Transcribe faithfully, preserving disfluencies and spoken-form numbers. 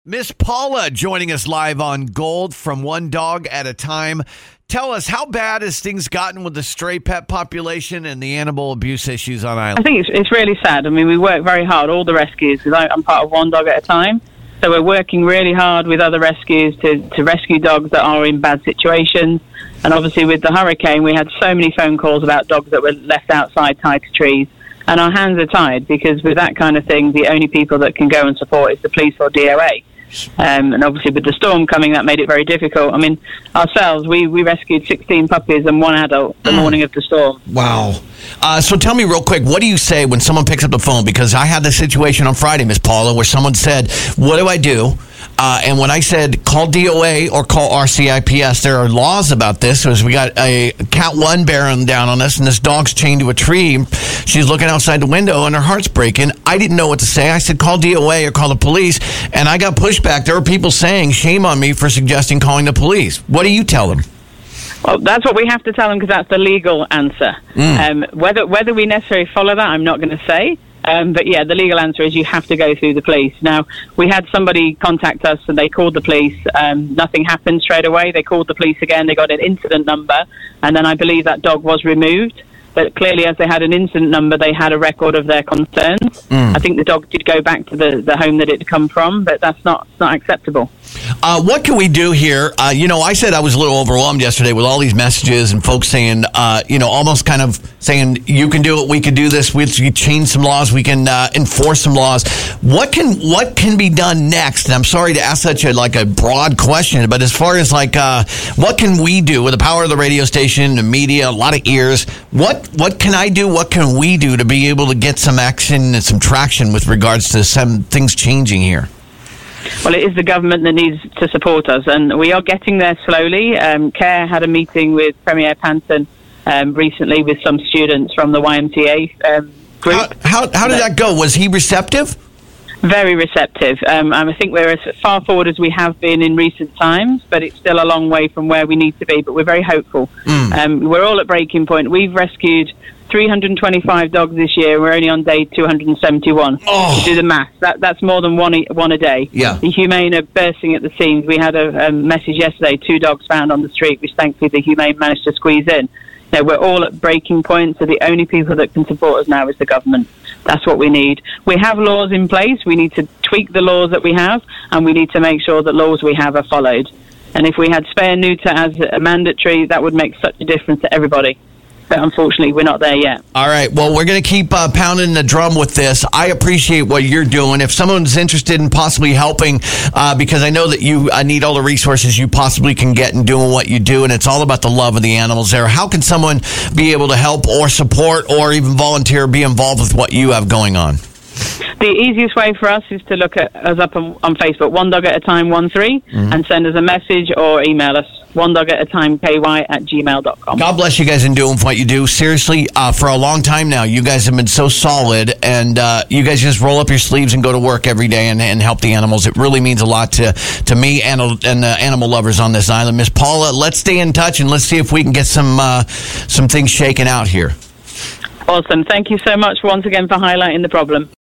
Miss Paula joining us live on Gold from One Dog at a Time. Tell us, how bad has things gotten with the stray pet population and the animal abuse issues on Island? I think it's, it's really sad. I mean, we work very hard, all the rescues, because I'm part of One Dog at a Time. So we're working really hard with other rescues to, to rescue dogs that are in bad situations. And obviously with the hurricane, we had so many phone calls about dogs that were left outside tied to trees. And our hands are tied, because with that kind of thing, the only people that can go and support is the police or D O A. Um, and obviously with the storm coming, that made it very difficult. I mean, ourselves, we, we rescued sixteen puppies and one adult the morning of the storm. Wow. Uh, so tell me real quick, what do you say when someone picks up the phone? Because I had this situation on Friday, Miss Paula, where someone said, what do I do? Uh, and when I said call D O A or call R C I P S, there are laws about this. So we got a cat one bearing down on us, and this dog's chained to a tree. She's looking outside the window, and her heart's breaking. I didn't know what to say. I said call D O A or call the police, and I got pushback. There were people saying shame on me for suggesting calling the police. What do you tell them? Well, that's what we have to tell them, because that's the legal answer. Mm. Um, whether whether we necessarily follow that, I'm not going to say. Um, but yeah, the legal answer is you have to go through the police. Now, we had somebody contact us and they called the police. Um, nothing happened straight away. They called the police again. They got an incident number, and then I believe that dog was removed. But clearly, as they had an incident number, they had a record of their concerns. Mm. I think the dog did go back to the, the home that it had come from, but that's not not acceptable. Uh, what can we do here? Uh, you know, I said I was a little overwhelmed yesterday with all these messages and folks saying, uh, you know, almost kind of saying, you can do it, we can do this, we can change some laws, we can uh, enforce some laws. What can what can be done next? And I'm sorry to ask such a like a broad question, but as far as like, uh, what can we do with the power of the radio station, the media, a lot of ears? What what can I do? What can we do to be able to get some action and some traction with regards to some things changing here? Well, it is the government that needs to support us, and we are getting there slowly. Um, CARE had a meeting with Premier Panton um, recently with some students from the Y M C A um, group. How, how, how did that go? Was he receptive? Very receptive. Um, and I think we're as far forward as we have been in recent times, but it's still a long way from where we need to be, but we're very hopeful. Mm. Um, we're all at breaking point. We've rescued three hundred twenty-five dogs this year. We're only on day two hundred seventy-one. Oh. To do the math, that, that's more than one a, one a day. Yeah. The Humane are bursting at the seams. We had a, a message yesterday, two dogs found on the street, which thankfully the Humane managed to squeeze in. You know, we're all at breaking point, so the only people that can support us now is the government. That's what we need. We have laws in place. We need to tweak the laws that we have, and we need to make sure that laws we have are followed. And if we had spay and neuter as a mandatory, that would make such a difference to everybody. But unfortunately, we're not there yet. All right. Well, we're going to keep uh, pounding the drum with this. I appreciate what you're doing. If someone's interested in possibly helping, uh, because I know that you uh, need all the resources you possibly can get in doing what you do, and it's all about the love of the animals there. How can someone be able to help or support or even volunteer or be involved with what you have going on? The easiest way for us is to look at us up on, on Facebook, One Dog at a Time one three, mm-hmm. and send us a message or email us, one dog at a time k y at gmail dot com. God bless you guys in doing what you do. Seriously, uh, for a long time now, you guys have been so solid, and uh, you guys just roll up your sleeves and go to work every day and, and help the animals. It really means a lot to, to me and, and uh, animal lovers on this island. Miss Paula, let's stay in touch, and let's see if we can get some uh, some things shaken out here. Awesome. Thank you so much once again for highlighting the problem.